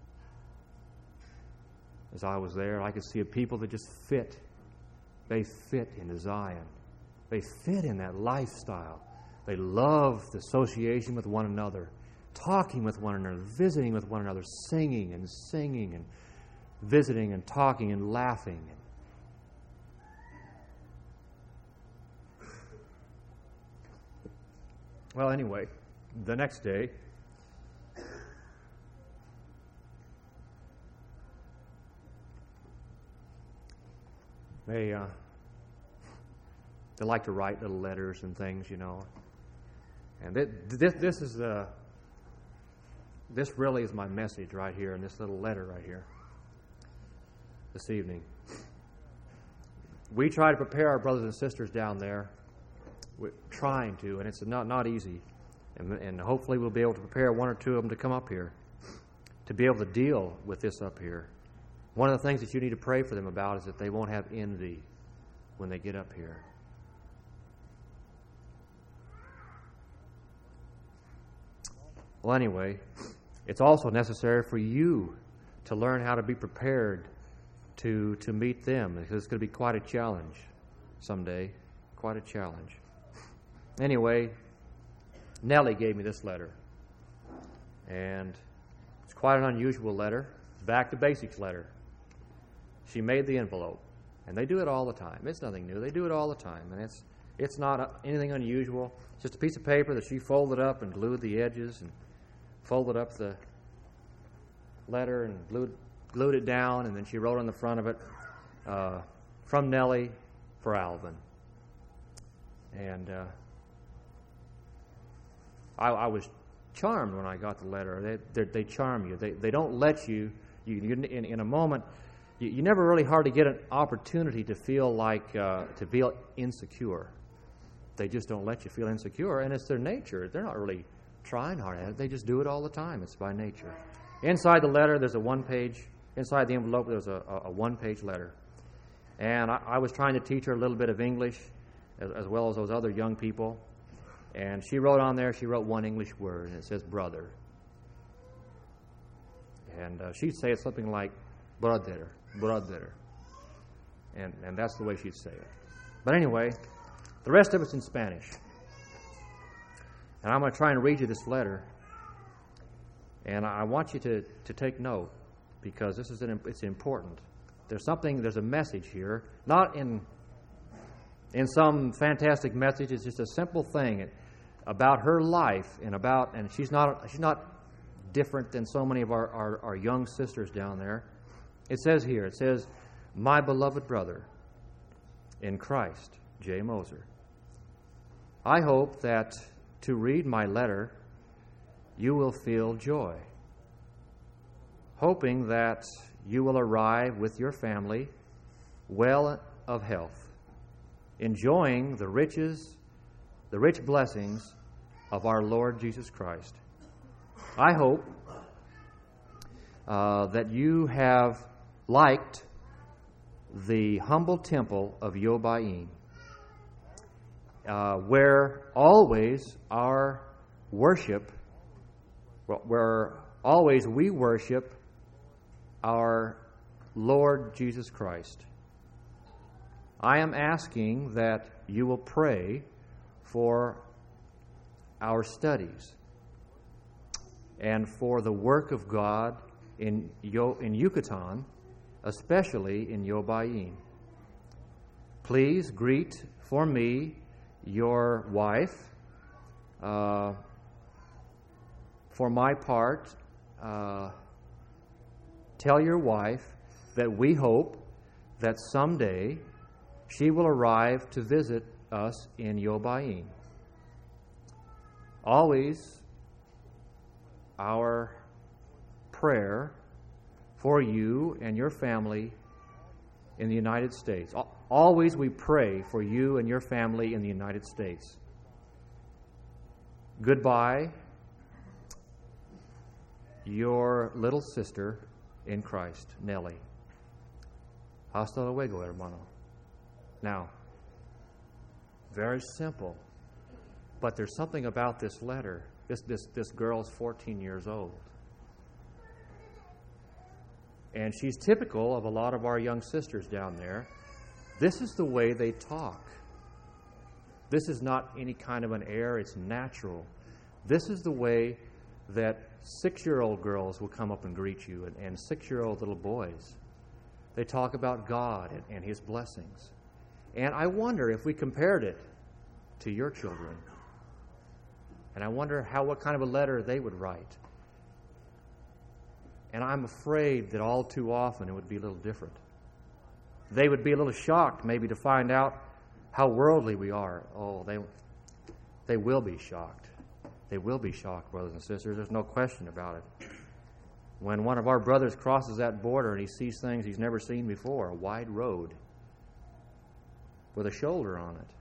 As I was there, I could see a people that just fit. They fit into Zion. They fit in that lifestyle. They love the association with one another, talking with one another, visiting with one another, singing and visiting and talking and laughing. Well, anyway, the next day, they like to write little letters and things, And this really is my message right here in this little letter right here this evening. We try to prepare our brothers and sisters down there. We're trying to, and it's not easy. And hopefully we'll be able to prepare one or two of them to come up here to be able to deal with this up here. One of the things that you need to pray for them about is that they won't have envy when they get up here. Well, anyway, it's also necessary for you to learn how to be prepared to meet them, because it's going to be quite a challenge someday. Quite a challenge. Anyway, Nellie gave me this letter. And it's quite an unusual letter. Back to basics letter. She made the envelope. And they do it all the time. It's nothing new. They do it all the time. And it's not anything unusual. It's just a piece of paper that she folded up and glued the edges and folded up the letter and glued it down, and then she wrote on the front of it, from Nellie for Alvin. And I was charmed when I got the letter. They charm you. They don't let you in a moment. You never really hardly get an opportunity to feel insecure. They just don't let you feel insecure, and it's their nature. They're not really trying hard at it. They just do it all the time. It's by nature. Inside the letter, there's a one-page. Inside the envelope, there's a one-page letter. And I was trying to teach her a little bit of English, as well as those other young people. And she wrote on there, she wrote one English word, and it says brother. And she'd say it something like brother. And that's the way she'd say it. But anyway, the rest of it's in Spanish. And I'm going to try and read you this letter. And I want you to take note, because it's important. There's a message here, not in some fantastic message. It's just a simple thing about her life, and she's not different than so many of our young sisters down there. It says here, my beloved brother, in Christ, J. Moser. I hope that to read my letter, you will feel joy, hoping that you will arrive with your family well of health, enjoying the rich blessings of our Lord Jesus Christ. I hope that you have liked the humble temple of Yobaim, where always our worship, where always we worship our Lord Jesus Christ. I am asking that you will pray for our studies and for the work of God in Yucatan, especially in Yobaim. Please greet for me your wife. For my part, tell your wife that we hope that someday she will arrive to visit us in Yobaim. Always our prayer for you and your family in the United States. Always we pray for you and your family in the United States. Goodbye, your little sister in Christ, Nellie. Hasta luego, hermano. Now, very simple, but there's something about this letter. This girl's 14 years old. And she's typical of a lot of our young sisters down there. This is the way they talk. This is not any kind of an air, it's natural. This is the way that 6-year-old girls will come up and greet you, and 6-year-old little boys. They talk about God and His blessings. And I wonder if we compared it to your children. And I wonder what kind of a letter they would write. And I'm afraid that all too often it would be a little different. They would be a little shocked maybe to find out how worldly we are. Oh, they will be shocked. They will be shocked, brothers and sisters. There's no question about it. When one of our brothers crosses that border and he sees things he's never seen before, a wide road with a shoulder on it.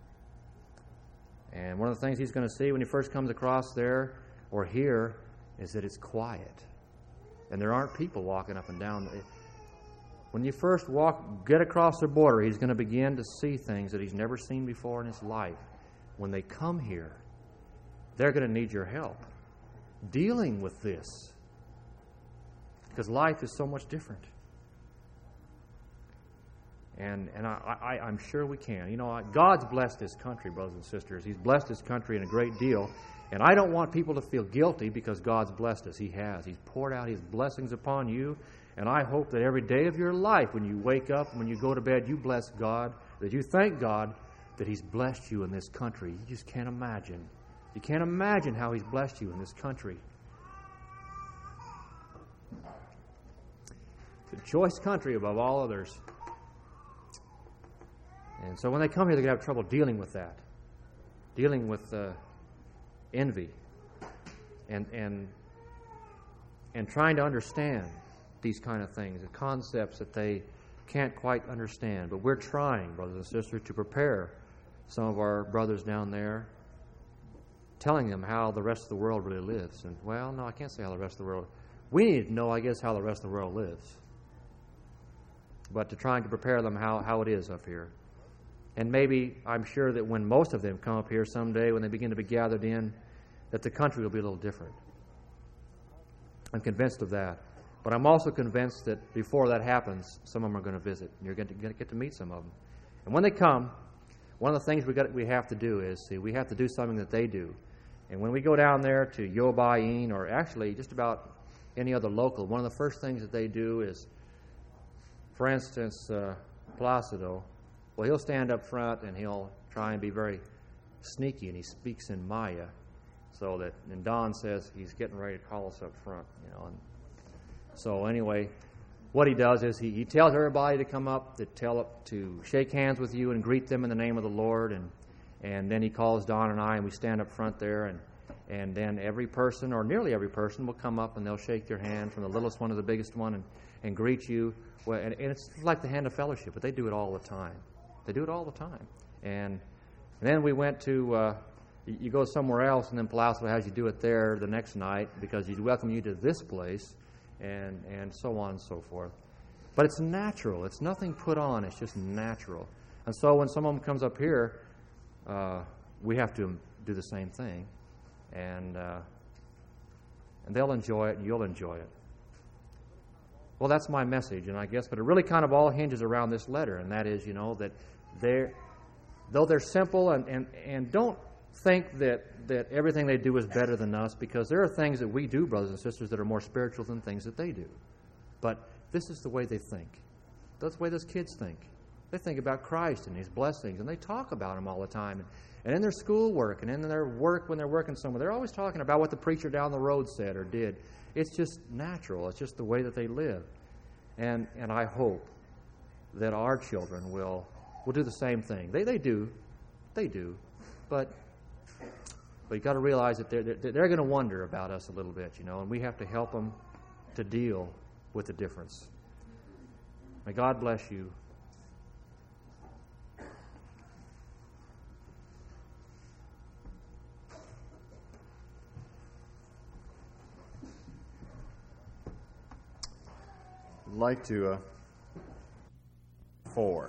And one of the things he's going to see when he first comes across there or here is that it's quiet. And there aren't people walking up and down. When you first get across the border, he's going to begin to see things that he's never seen before in his life. When they come here, they're going to need your help dealing with this, because life is so much different. And I'm sure we can. You know, God's blessed this country, brothers and sisters. He's blessed this country in a great deal. And I don't want people to feel guilty because God's blessed us. He has. He's poured out His blessings upon you. And I hope that every day of your life, when you wake up, when you go to bed, you bless God, that you thank God that He's blessed you in this country. You just can't imagine. You can't imagine how He's blessed you in this country. It's a choice country above all others. And so when they come here, they're going to have trouble dealing with that. Dealing with envy. And trying to understand these kind of things, the concepts that they can't quite understand. But we're trying, brothers and sisters, to prepare some of our brothers down there, telling them how the rest of the world really lives. And, well, no, I can't say how the rest of the world. We need to know, I guess, how the rest of the world lives. But to trying to prepare them how it is up here. And maybe, I'm sure that when most of them come up here someday, when they begin to be gathered in, that the country will be a little different. I'm convinced of that. But I'm also convinced that before that happens, some of them are going to visit. And you're going to get to meet some of them. And when they come, one of the things we have to do is, we have to do something that they do. And when we go down there to Yobaim, or actually just about any other local, one of the first things that they do is, for instance, Placido, well, he'll stand up front and he'll try and be very sneaky, and he speaks in Maya, so that, and Don says he's getting ready to call us up front, you know. And so anyway, what he does is he tells everybody to come up, to shake hands with you and greet them in the name of the Lord, and then he calls Don and I, and we stand up front there, and then every person, or nearly every person, will come up and they'll shake your hand, from the littlest one to the biggest one, and greet you. Well, and it's like the hand of fellowship, but they do it all the time. They do it all the time. And then we went to, you go somewhere else, and then Pulaski has you do it there the next night because he'd welcome you to this place, and so on and so forth. But it's natural. It's nothing put on. It's just natural. And so when someone comes up here, we have to do the same thing. And they'll enjoy it, and you'll enjoy it. Well, that's my message, and I guess, but it really kind of all hinges around this letter, and that is, that though they're simple, and don't think that everything they do is better than us, because there are things that we do, brothers and sisters, that are more spiritual than things that they do. But this is the way they think. That's the way those kids think. They think about Christ and His blessings, and they talk about Him all the time. And in their schoolwork and in their work when they're working somewhere, they're always talking about what the preacher down the road said or did. It's just natural. It's just the way that they live. And I hope that our children will do the same thing. They do. But you got to realize that they're going to wonder about us a little bit, and we have to help them to deal with the difference. May God bless you. I'd like to 4.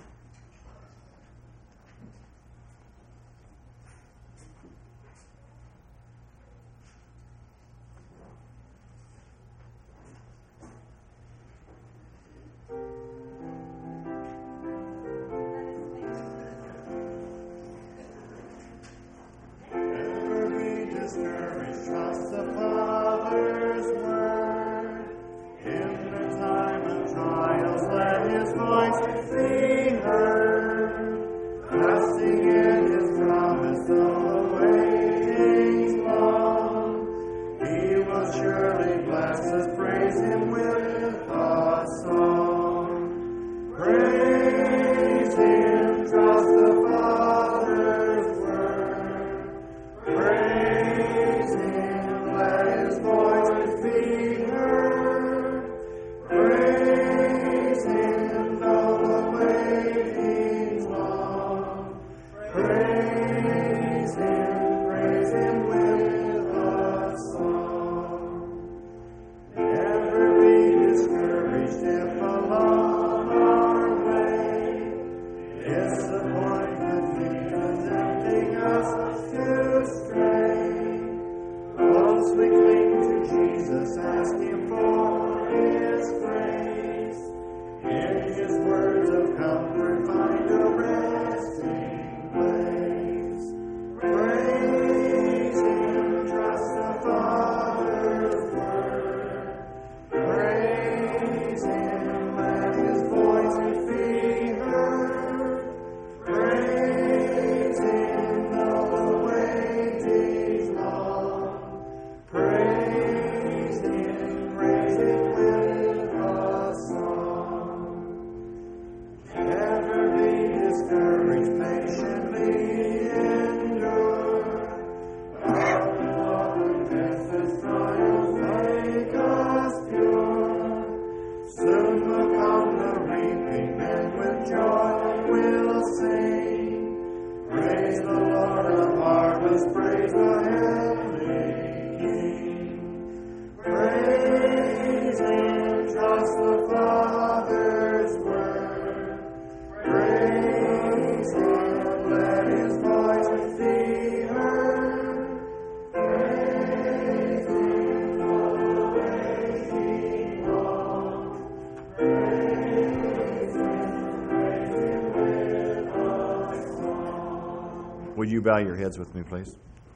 Will you bow your heads with me, please?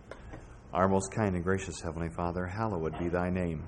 Our most kind and gracious Heavenly Father, hallowed be Thy name.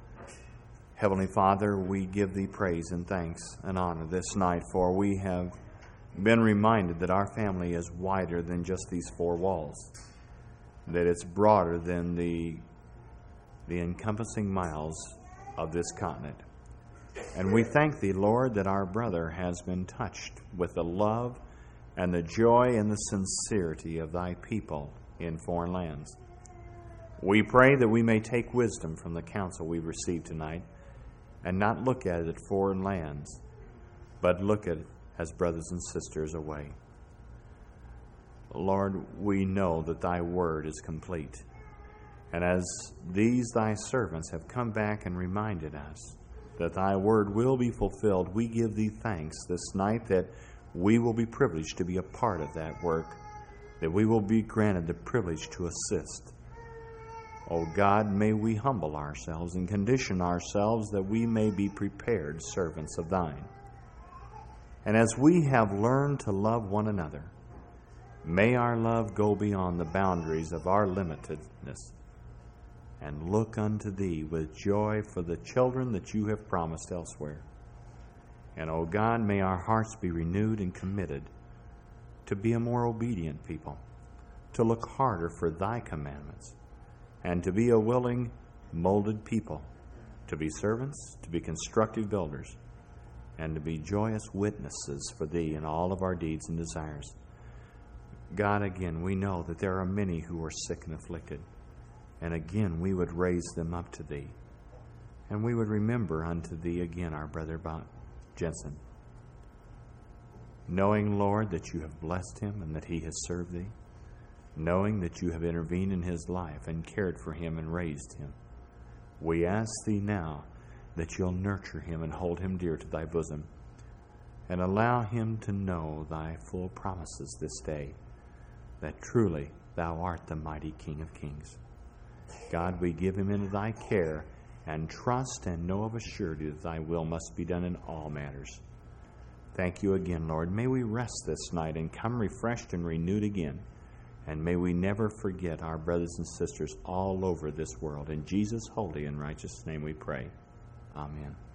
Heavenly Father, we give Thee praise and thanks and honor this night, for we have been reminded that our family is wider than just these 4 walls, that it's broader than the encompassing miles of this continent. And we thank Thee, Lord, that our brother has been touched with the love and the joy and the sincerity of Thy people in foreign lands. We pray that we may take wisdom from the counsel we've received tonight and not look at it at foreign lands, but look at it as brothers and sisters away. Lord, we know that Thy word is complete. And as these Thy servants have come back and reminded us that Thy word will be fulfilled, we give Thee thanks this night that we will be privileged to be a part of that work, that we will be granted the privilege to assist. O God, may we humble ourselves and condition ourselves that we may be prepared servants of Thine. And as we have learned to love one another, may our love go beyond the boundaries of our limitedness and look unto Thee with joy for the children that You have promised elsewhere. And, O God, may our hearts be renewed and committed to be a more obedient people, to look harder for Thy commandments, and to be a willing, molded people, to be servants, to be constructive builders, and to be joyous witnesses for Thee in all of our deeds and desires. God, again, we know that there are many who are sick and afflicted, and again we would raise them up to Thee, and we would remember unto Thee again our brother Jensen, knowing, Lord, that You have blessed him and that he has served Thee, knowing that You have intervened in his life and cared for him and raised him. We ask Thee now that You'll nurture him and hold him dear to Thy bosom, and allow him to know Thy full promises this day, that truly Thou art the mighty King of kings. God, we give him into Thy care and trust and know of a surety that Thy will must be done in all matters. Thank You again, Lord. May we rest this night and come refreshed and renewed again. And may we never forget our brothers and sisters all over this world. In Jesus' holy and righteous name we pray. Amen.